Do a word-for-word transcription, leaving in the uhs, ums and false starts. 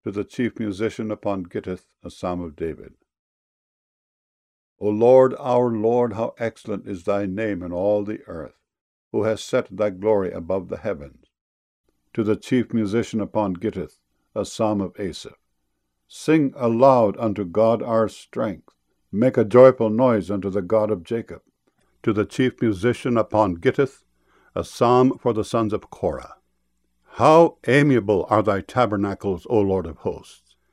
To the chief musician upon Gittith, a psalm of David. O Lord, our Lord, how excellent is thy name in all the earth, who has set thy glory above the heavens. To the chief musician upon Gittith, a psalm of Asaph. Sing aloud unto God our strength. Make a joyful noise unto the God of Jacob. To the chief musician upon Gittith, a psalm for the sons of Korah. How amiable are thy tabernacles, O Lord of hosts!